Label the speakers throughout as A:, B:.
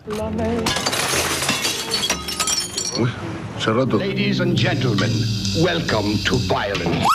A: Uy, se ha roto.
B: Ladies and gentlemen, welcome to violence.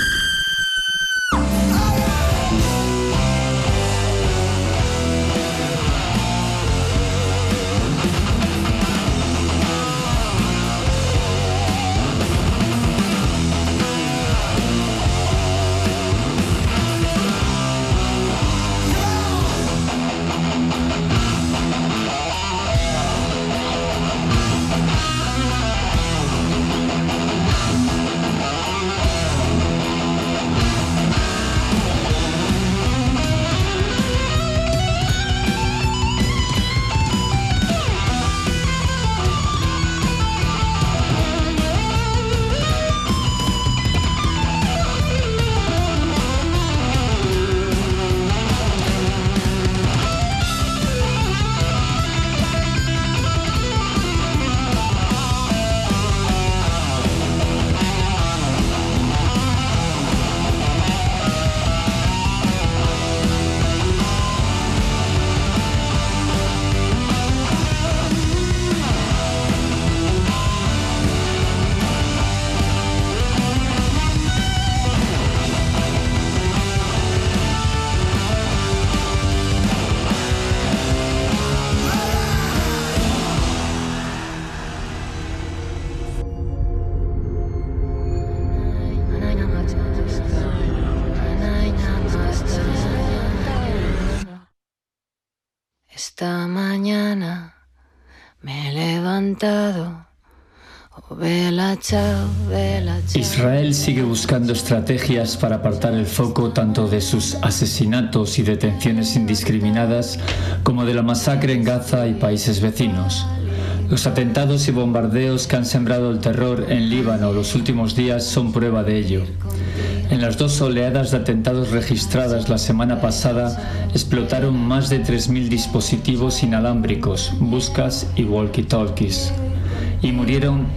C: Esta mañana me he levantado. Oh, vela, chao, vela, chao.
D: Israel sigue buscando estrategias para apartar el foco tanto de sus asesinatos y detenciones indiscriminadas como de la masacre en Gaza y países vecinos. Los atentados y bombardeos que han sembrado el terror en Líbano los últimos días son prueba de ello. En las dos oleadas de atentados registradas la semana pasada, explotaron más de 3.000 dispositivos inalámbricos, buscas y walkie-talkies. Y murieron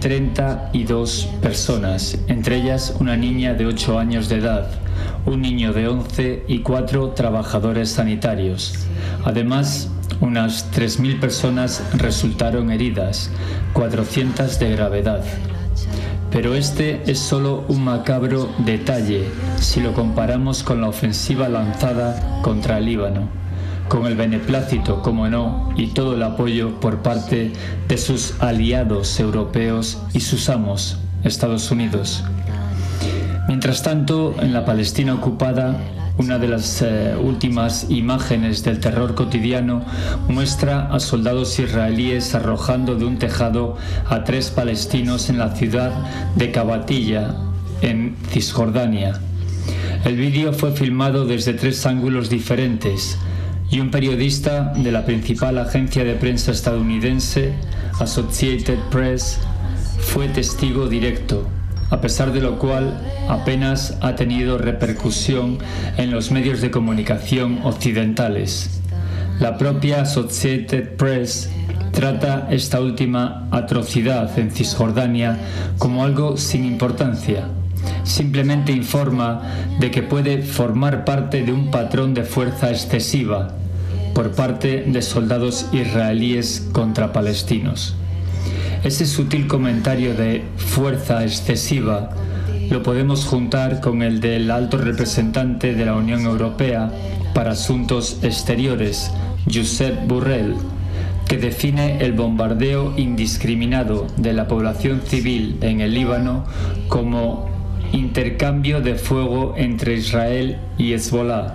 D: 32 personas, entre ellas una niña de 8 años de edad, un niño de 11 y 4 trabajadores sanitarios. Además, unas 3.000 personas resultaron heridas, 400 de gravedad. Pero este es solo un macabro detalle si lo comparamos con la ofensiva lanzada contra el Líbano, con el beneplácito, como no, y todo el apoyo por parte de sus aliados europeos y sus amos, Estados Unidos. Mientras tanto, en la Palestina ocupada, una de las últimas imágenes del terror cotidiano muestra a soldados israelíes arrojando de un tejado a 3 palestinos en la ciudad de Kabatilla, en Cisjordania. El vídeo fue filmado desde 3 ángulos diferentes y un periodista de la principal agencia de prensa estadounidense, Associated Press, fue testigo directo, a pesar de lo cual apenas ha tenido repercusión en los medios de comunicación occidentales. La propia Associated Press trata esta última atrocidad en Cisjordania como algo sin importancia. Simplemente informa de que puede formar parte de un patrón de fuerza excesiva por parte de soldados israelíes contra palestinos. Ese sutil comentario de fuerza excesiva lo podemos juntar con el del alto representante de la Unión Europea para Asuntos Exteriores, Josep Borrell, que define el bombardeo indiscriminado de la población civil en el Líbano como intercambio de fuego entre Israel y Hezbollah,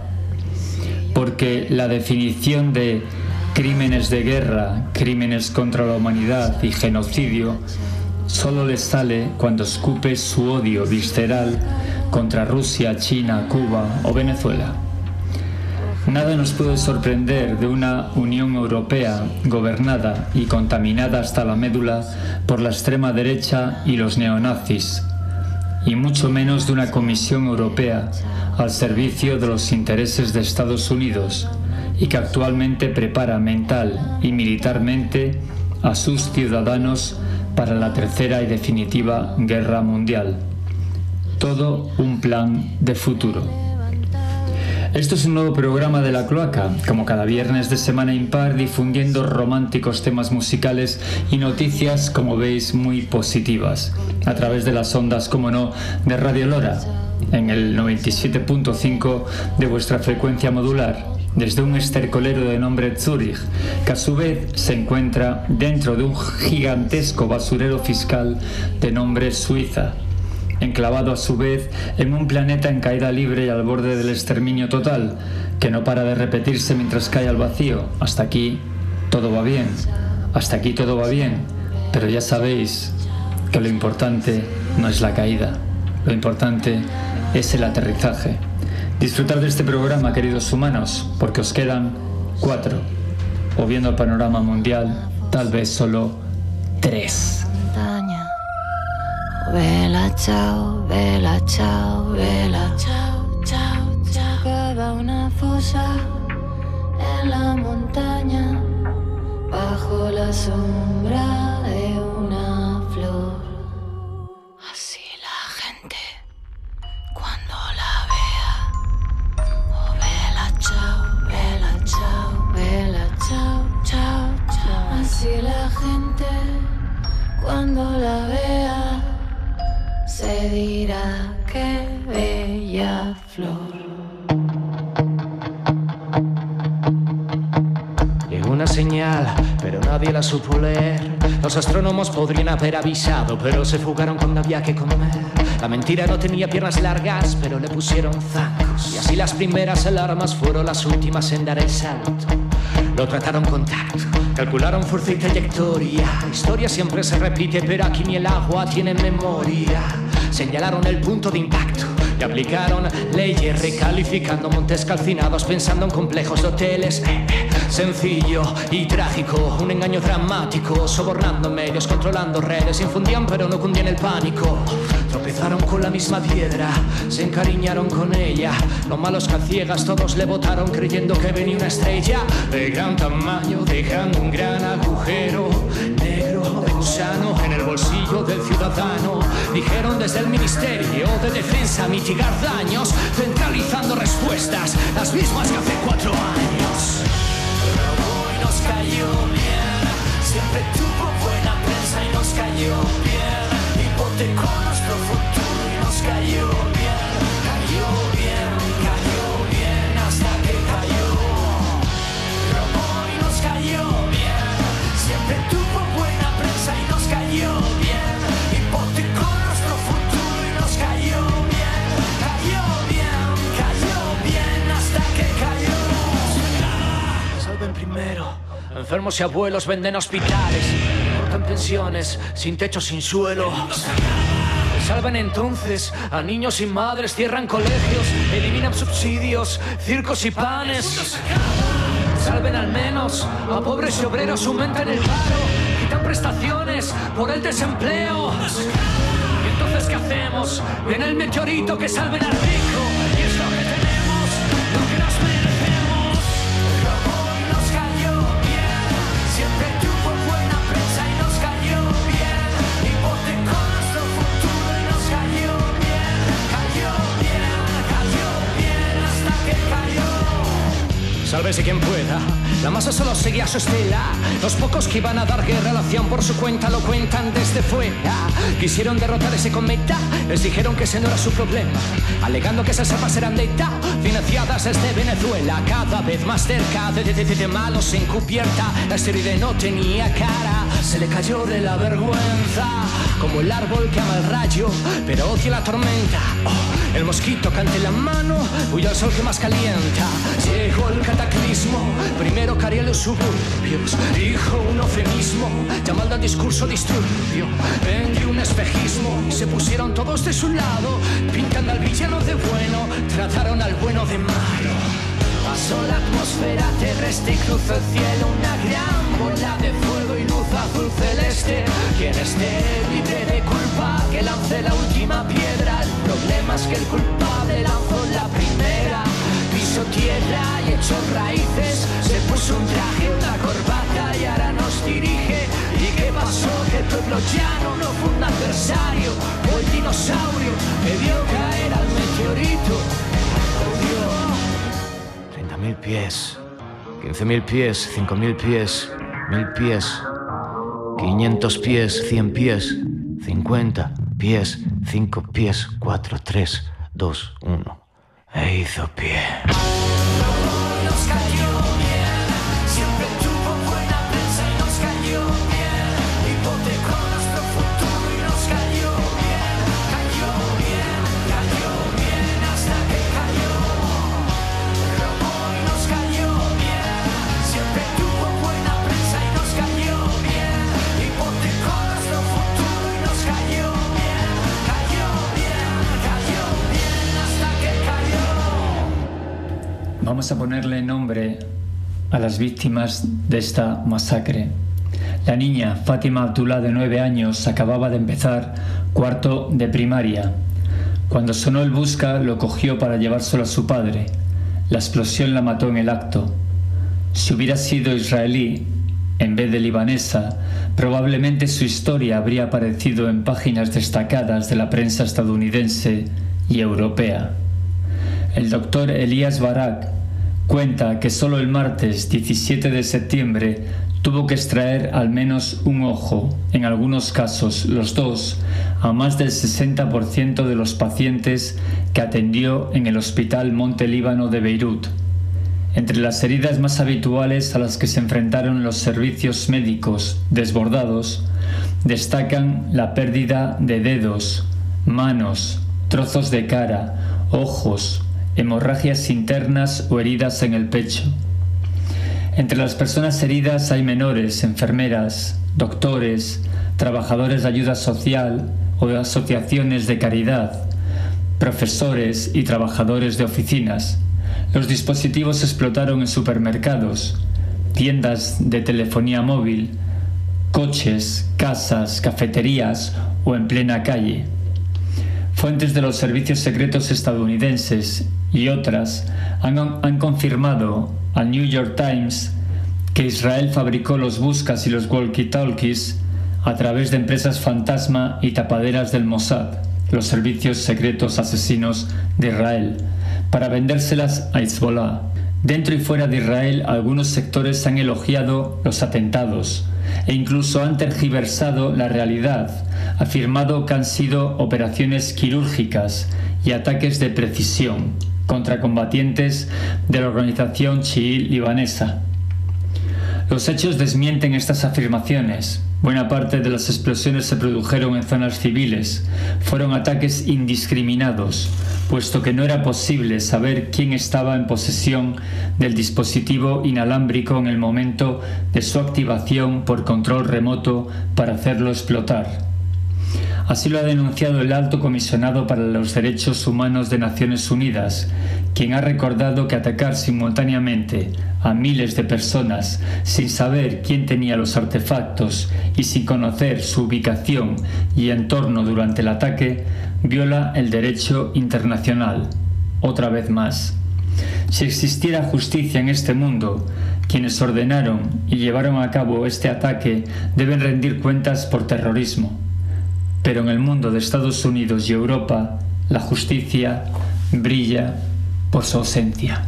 D: porque la definición de crímenes de guerra, crímenes contra la humanidad y genocidio solo le sale cuando escupe su odio visceral contra Rusia, China, Cuba o Venezuela. Nada nos puede sorprender de una Unión Europea gobernada y contaminada hasta la médula por la extrema derecha y los neonazis, y mucho menos de una Comisión Europea al servicio de los intereses de Estados Unidos y que actualmente prepara mental y militarmente a sus ciudadanos para la tercera y definitiva guerra mundial. Todo un plan de futuro. Esto es un nuevo programa de La Cloaca, como cada viernes de semana impar, difundiendo románticos temas musicales y noticias, como veis, muy positivas, a través de las ondas, como no, de Radio Lora, en el 97.5 de vuestra frecuencia modular, desde un estercolero de nombre Zúrich, que a su vez se encuentra dentro de un gigantesco basurero fiscal de nombre Suiza, enclavado a su vez en un planeta en caída libre y al borde del exterminio total, que no para de repetirse mientras cae al vacío. Hasta aquí todo va bien, hasta aquí todo va bien, pero ya sabéis que lo importante no es la caída, lo importante es el aterrizaje. Disfrutar de este programa, queridos humanos, porque os quedan 4, o viendo el panorama mundial, tal vez solo 3.
C: Vela, chao, vela, chao, vela, chao, chao, chao. Cava una fosa en la montaña, bajo la sombra de una flor. Así la gente, cuando la vea, oh, vela, chao, vela, chao, vela, chao, chao, chao. Así la gente, cuando la vea, se dirá qué bella flor.
A: Llegó una señal, pero nadie la supo leer. Los astrónomos podrían haber avisado, pero se fugaron cuando había que comer. La mentira no tenía piernas largas, pero le pusieron zancos. Y así las primeras alarmas fueron las últimas en dar el salto. Lo trataron con tacto, calcularon fuerza y trayectoria. La historia siempre se repite, pero aquí ni el agua tiene memoria. Señalaron el punto de impacto y aplicaron leyes, recalificando montes calcinados, pensando en complejos de hoteles. Sencillo y trágico, un engaño dramático, sobornando medios, controlando redes, infundían pero no cundían el pánico. Tropezaron con la misma piedra, se encariñaron con ella. Los malos que a ciegas todos le votaron, creyendo que venía una estrella de gran tamaño, dejando un gran agujero negro de gusano en el bolsillo del ciudadano. Dijeron desde el Ministerio de Defensa mitigar daños, centralizando respuestas, las mismas que hace 4 años. Robó y nos cayó bien, siempre tuvo buena prensa y nos cayó bien. Hipotecó nuestro futuro y nos cayó bien, cayó bien, cayó bien hasta que cayó. Robó y nos cayó bien, siempre tuvo buena prensa y nos cayó bien. Hipotecó nuestro futuro y nos cayó bien, cayó bien, cayó bien hasta que cayó. Salven primero enfermos y abuelos, venden hospitales, cortan pensiones, sin techo, sin suelo. Salvan entonces a niños sin madres, cierran colegios, eliminan subsidios, circos y panes. Salven al menos a pobres y obreros, aumentan el paro, quitan prestaciones por el desempleo. ¿Y entonces qué hacemos? Viene el meteorito que salven al rico, y es lo que tenemos, lo que nos merecemos. Robó y nos cayó bien, siempre tuvo buena prensa y nos cayó bien. Hipotecó nuestro futuro y nos cayó bien, cayó bien, cayó bien hasta que cayó. Sálvese quien pueda, la masa solo seguía su estela. Los pocos que iban a dar guerra lo hacían por su cuenta, lo cuentan desde fuera. Quisieron derrotar ese cometa, les dijeron que ese no era su problema, alegando que esas armas eran de ETA, financiadas desde Venezuela. Cada vez más cerca de malos encubierta, la esteroide no tenía cara, se le cayó de la vergüenza, como el árbol que ama el rayo, pero odia la tormenta. Oh, el mosquito cante la mano, huye al sol que más calienta. Llegó el cataclismo, primero que haría los suburbios, dijo un eufemismo, llamando al discurso disturbio. Vendió un espejismo y se pusieron todos de su lado, pintando al villano de bueno, trataron al bueno de malo. Pasó la atmósfera terrestre y cruzó el cielo una gran bola de fuego y luz azul celeste. Quien esté libre de culpa, que lance la última piedra. El problema es que el culpable lanzó la primera. Pisó tierra y echó raíces, se puso un traje, una corbata y ahora nos dirige. ¿Y qué pasó? Que el pueblo llano no fue un adversario, fue el dinosaurio que vio caer al meteorito. Oh, Dios. 10.000 pies, 15.000 pies, 5.000 pies, 1.000 pies, 500 pies, 100 pies, 50 pies, 5 pies, 4, 3, 2, 1. E hizo pie. Nos cayó bien, siempre tuvo buena prensa y nos cayó bien. Hipotecó nuestro futuro y nos cayó bien, hasta que cayó. Robó y nos cayó bien, siempre tuvo buena prensa y nos cayó bien. Hipotecó nuestro futuro y nos cayó bien, hasta que cayó.
D: Vamos a ponerle nombre a las víctimas de esta masacre. La niña Fátima Abdullah, de 9 años, acababa de empezar cuarto de primaria. Cuando sonó el busca, lo cogió para llevárselo a su padre. La explosión la mató en el acto. Si hubiera sido israelí en vez de libanesa, probablemente su historia habría aparecido en páginas destacadas de la prensa estadounidense y europea. El doctor Elías Barak cuenta que solo el martes 17 de septiembre tuvo que extraer al menos un ojo, en algunos casos los dos, a más del 60% de los pacientes que atendió en el Hospital Monte Líbano de Beirut. Entre las heridas más habituales a las que se enfrentaron los servicios médicos desbordados, destacan la pérdida de dedos, manos, trozos de cara, ojos, hemorragias internas o heridas en el pecho. Entre las personas heridas hay menores, enfermeras, doctores, trabajadores de ayuda social o de asociaciones de caridad, profesores y trabajadores de oficinas. Los dispositivos explotaron en supermercados, tiendas de telefonía móvil, coches, casas, cafeterías o en plena calle. Fuentes de los servicios secretos estadounidenses y otras han confirmado al New York Times que Israel fabricó los buscas y los walkie-talkies a través de empresas fantasma y tapaderas del Mossad, los servicios secretos asesinos de Israel, para vendérselas a Hezbollah. Dentro y fuera de Israel, algunos sectores han elogiado los atentados e incluso han tergiversado la realidad, afirmado que han sido operaciones quirúrgicas y ataques de precisión contra combatientes de la organización chií libanesa. Los hechos desmienten estas afirmaciones. Buena parte de las explosiones se produjeron en zonas civiles. Fueron ataques indiscriminados, puesto que no era posible saber quién estaba en posesión del dispositivo inalámbrico en el momento de su activación por control remoto para hacerlo explotar. Así lo ha denunciado el Alto Comisionado para los Derechos Humanos de Naciones Unidas, quien ha recordado que atacar simultáneamente a miles de personas sin saber quién tenía los artefactos y sin conocer su ubicación y entorno durante el ataque viola el derecho internacional. Otra vez más. Si existiera justicia en este mundo, quienes ordenaron y llevaron a cabo este ataque deben rendir cuentas por terrorismo. Pero en el mundo de Estados Unidos y Europa, la justicia brilla por su ausencia.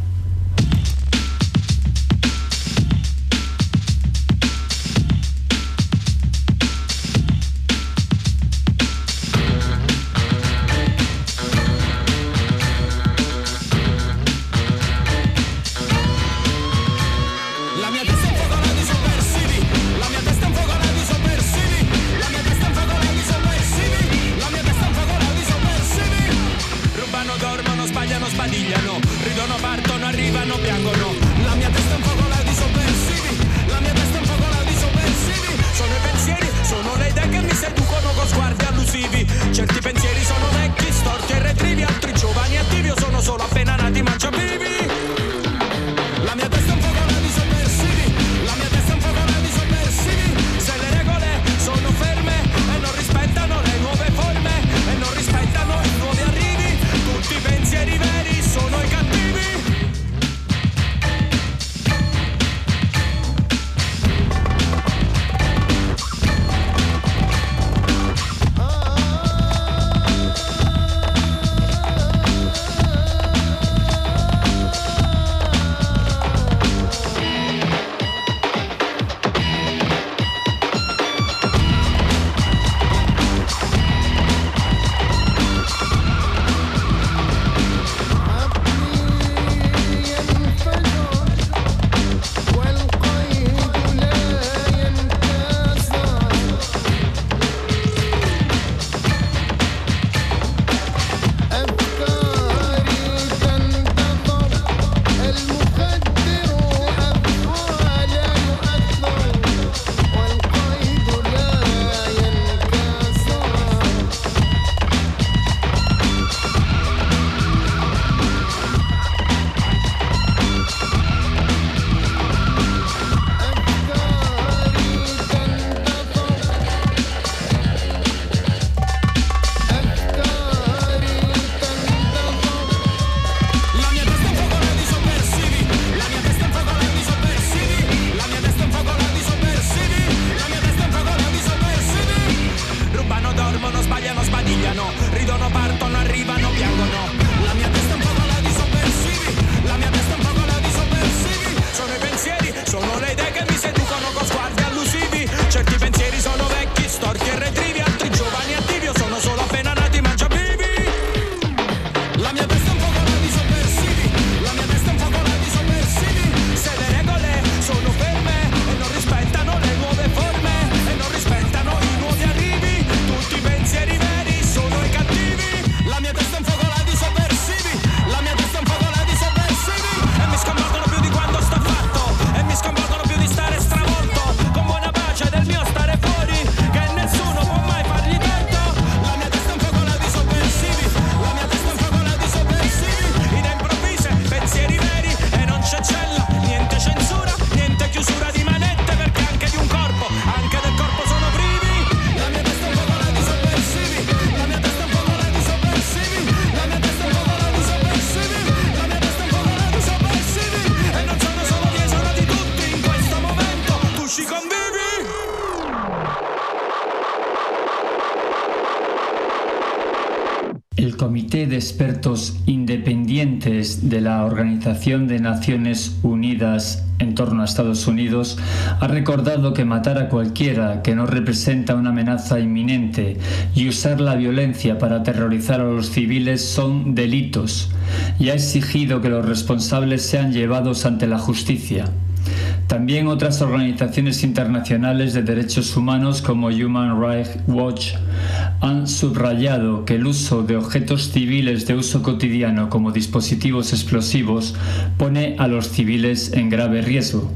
D: Comité de Expertos Independientes de la Organización de Naciones Unidas en torno a Estados Unidos ha recordado que matar a cualquiera que no representa una amenaza inminente y usar la violencia para aterrorizar a los civiles son delitos y ha exigido que los responsables sean llevados ante la justicia. También otras organizaciones internacionales de derechos humanos como Human Rights Watch han subrayado que el uso de objetos civiles de uso cotidiano como dispositivos explosivos pone a los civiles en grave riesgo,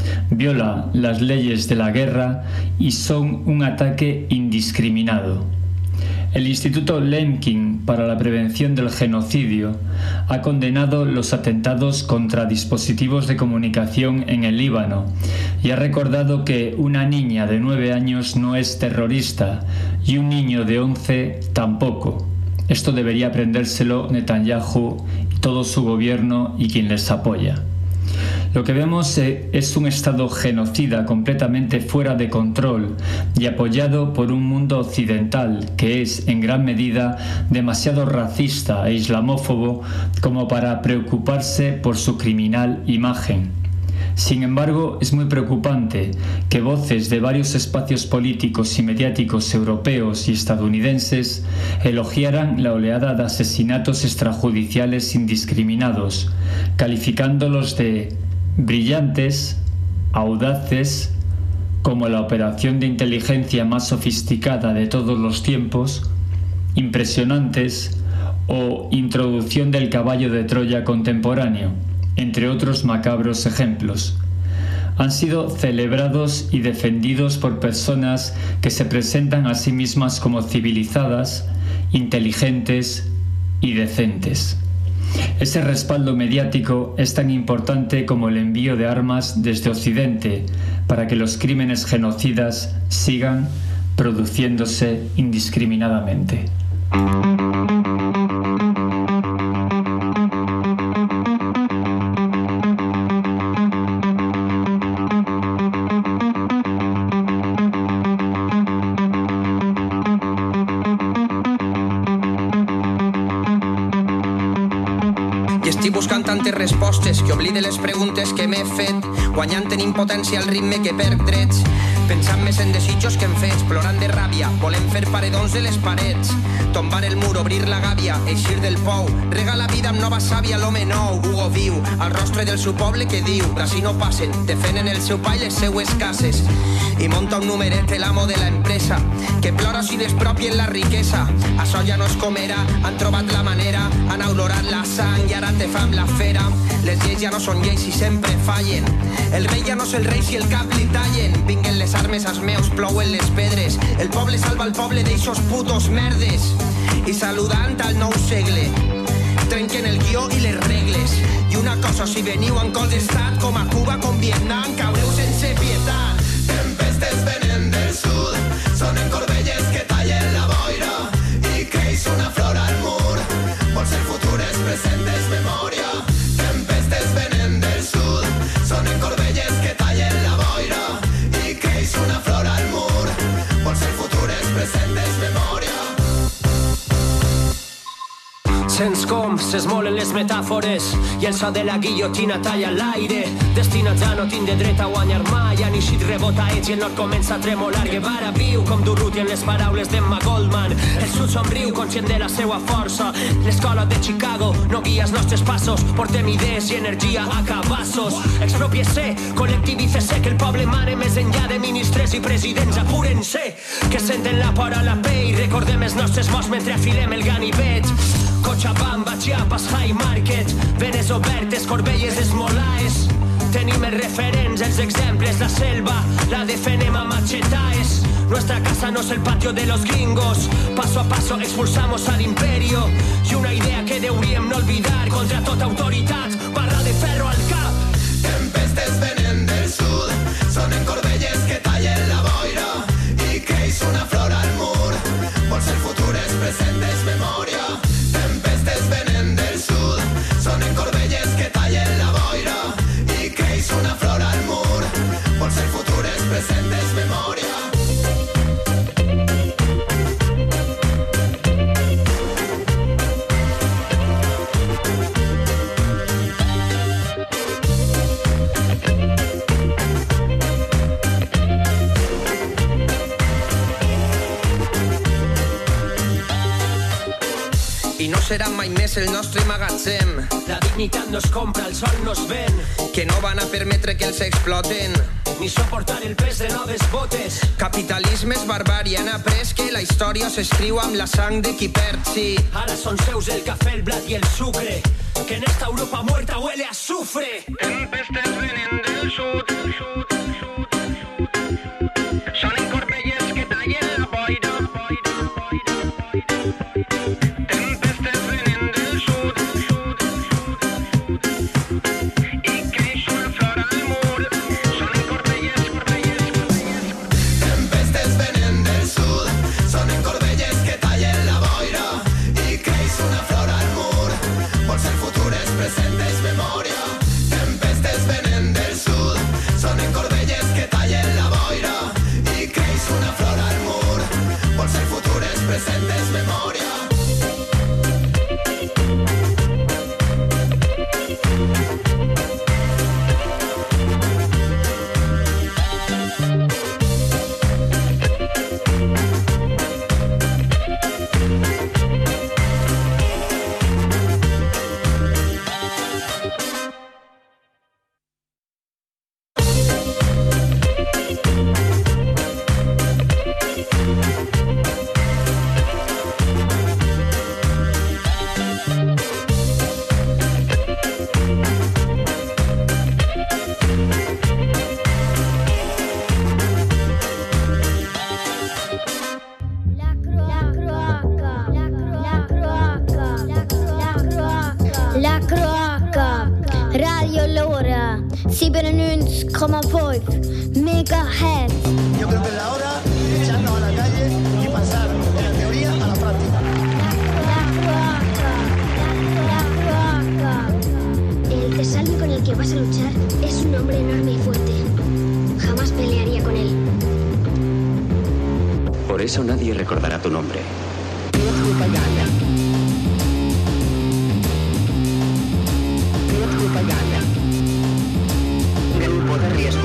D: viola las leyes de la guerra y son un ataque indiscriminado. El Instituto Lemkin para la Prevención del Genocidio ha condenado los atentados contra dispositivos de comunicación en el Líbano y ha recordado que una niña de 9 años no es terrorista y un niño de 11 tampoco. Esto debería aprendérselo Netanyahu y todo su gobierno y quien les apoya. Lo que vemos es un Estado genocida completamente fuera de control y apoyado por un mundo occidental que es en gran medida demasiado racista e islamófobo como para preocuparse por su criminal imagen. Sin embargo, es muy preocupante que voces de varios espacios políticos y mediáticos europeos y estadounidenses elogiaran la oleada de asesinatos extrajudiciales indiscriminados, calificándolos de brillantes, audaces, como la operación de inteligencia más sofisticada de todos los tiempos, impresionantes o introducción del caballo de Troya contemporáneo, entre otros macabros ejemplos. Han sido celebrados y defendidos por personas que se presentan a sí mismas como civilizadas, inteligentes y decentes. Ese respaldo mediático es tan importante como el envío de armas desde Occidente para que los crímenes genocidas sigan produciéndose indiscriminadamente.
E: Estic buscant tantes respostes que oblide les preguntes que m'he fet, guanyant en impotència el ritme que perd drets, pensant més en desitjos que en fets, plorant de ràbia, volem fer paredons de les parets, tombar el mur, obrir la gàbia, eixir del pou, regar la vida amb nova sàvia, l'home nou, Hugo viu, al rostre del seu poble que diu, d'ací no passen, defenen el seu pa i les seues cases, i monta un numeret l'amo de la empresa, que plora si despropien la riquesa, això ja no es comerà, han trobat la manera, han olorat la sang i ara te fa amb la fera, les lleis ja no són lleis i sempre fallen, el rei ja no és el rei si el cap li tallen, vinguen les armes als meus, plouen les pedres, el poble salva el poble d'eixos putos merdes, i saludant al nou segle, trenquen el guió i les regles, i una cosa, si veniu en cos d'estat, com a Cuba, com Vietnam, caureu sense pietat. Tempestes venen del sud, sonen corbelles que tallen la boira, i creix una flor al mur, vols el futur és present, és memòria. Tempestes venen del sud, sonen corbelles que tallen la boira, i creix una flor al mur, vols el futur és present, és memòria.
A: Sents com s'esmolen les metàfores i el so de la guillotina talla l'aire. Destinats a no tindre dret a guanyar mai. Han eixit rebotaets i el nord comença a tremolar. Guevara viu com Durruti en les paraules d'Emma Goldman. El sud somriu conscient de la seua força. L'escola de Chicago no guia els nostres passos. Portem idees i energia a cabassos. Expropiese, col·lectivícese, que el poble mare més enllà de ministres i presidents. Apuren-se, que senten la por a la pell. Recordem els nostres morts mentre afilem el ganivet. Cochabamba, Chiapas, High Market, venes obertes, Corbelles, Esmolaes. Tenim els referents, els exemples, la selva, la defenem a machetaes. Nuestra casa no es el patio de los gringos. Paso a paso expulsamos al imperio. Y una idea que deuríem no olvidar, contra tota autoritat, barra de ferro al cap.
E: Tempestes venen del sud, sonen corbelles que tallen la boira, i creix una flor al mur, vols el futur és present, és memòria. Tempestes venen del sud, sonen corbelles que tallen la boira, i creix una flor al mur, vols el futur és present, és memòria. serà mai més el nostre magatzem.
F: La dignitat no es compra, el sol no es ven.
E: Que no van a permetre que els exploten.
F: Ni soportar el pes de noves botes.
E: Capitalisme és barbària, han après que la història s'escriu amb la sang de qui perd, sí.
F: Ara són seus el cafè, el blat i el sucre. Que en esta Europa muerta huele a azufre.
G: Tempestes venen del sud. Sonen corbelles que tallen la boira. Tempestes venen del sud. I creix una flor al mur. Sonen corbelles.
H: Tempestes venen del sud. Sonen corbelles que tallen la boira. I creix una flor al mur. Vols el futur és present, és memòria. Tempestes venen del sud. Sonen corbelles que tallen la boira. I creix una flor al mur. Vols el futur és present, és memòria.
I: La Croaca, Radio Lora, 97,5 megahertz.
J: Yo creo que es la hora de echarnos a la calle y pasar de la teoría a la práctica.
I: La Croaca.
K: El Tesalmi con el que vas a luchar es un hombre enorme y fuerte. Jamás pelearía con él.
L: Por eso nadie recordará tu nombre.
M: Grupo de riesgo.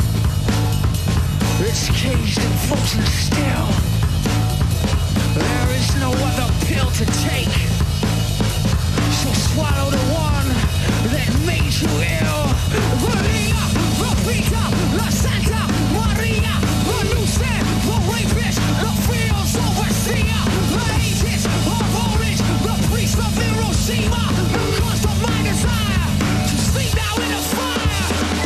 N: It's caged and frozen still. There
A: is no other pill to take. So swallow the one that made you ill. Maria, Rafita, La Santa Maria, the Lucid, the rapist, the fields overseer, the agents of orange, the priest of Hiroshima, the cost of my desire to sleep now in the fire.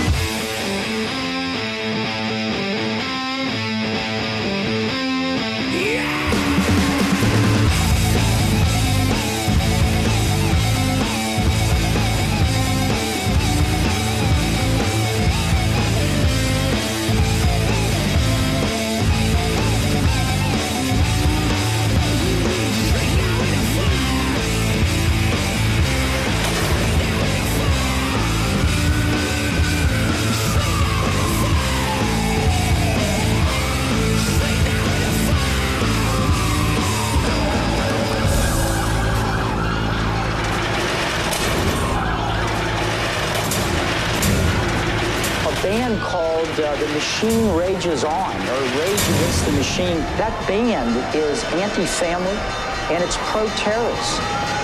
M: Band called The Machine Rages On, or Rage Against the Machine. That band is anti-family and it's pro-terrorist.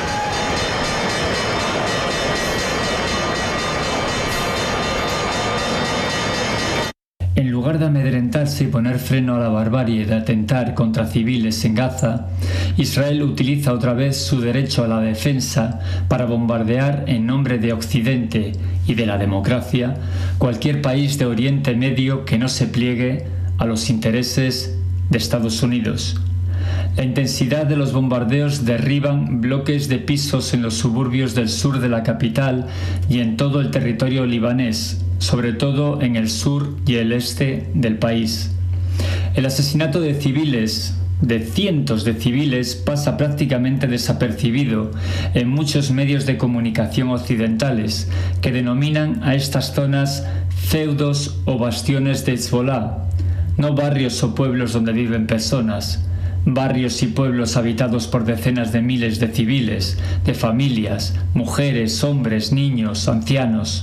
D: En lugar de amedrentarse y poner freno a la barbarie de atentar contra civiles en Gaza, Israel utiliza otra vez su derecho a la defensa para bombardear en nombre de Occidente y de la democracia cualquier país de Oriente Medio que no se pliegue a los intereses de Estados Unidos. La intensidad de los bombardeos derriban bloques de pisos en los suburbios del sur de la capital y en todo el territorio libanés, sobre todo en el sur y el este del país. El asesinato de civiles, de cientos de civiles, pasa prácticamente desapercibido en muchos medios de comunicación occidentales que denominan a estas zonas feudos o bastiones de Hezbollah, no barrios o pueblos donde viven personas, barrios y pueblos habitados por decenas de miles de civiles, de familias, mujeres, hombres, niños, ancianos.